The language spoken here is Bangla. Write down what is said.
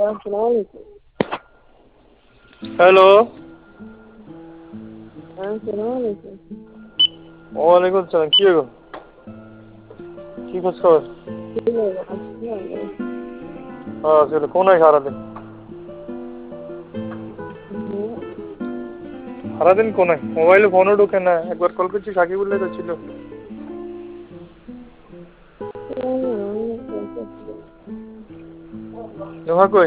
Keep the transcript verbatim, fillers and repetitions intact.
हेलो अस्सलामुअलैकुम। ওয়ালাইকুম আসসালাম। কি গো, কি খোঁজ খবর? হ্যাঁ চলো, কোন হয় সারাদিন সারাদিন কোন হয়? মোবাইলে ফোনও ঢোকে না। একবার কল করছি সাকিবুল্লাহ তো ছিল। নোহা কই?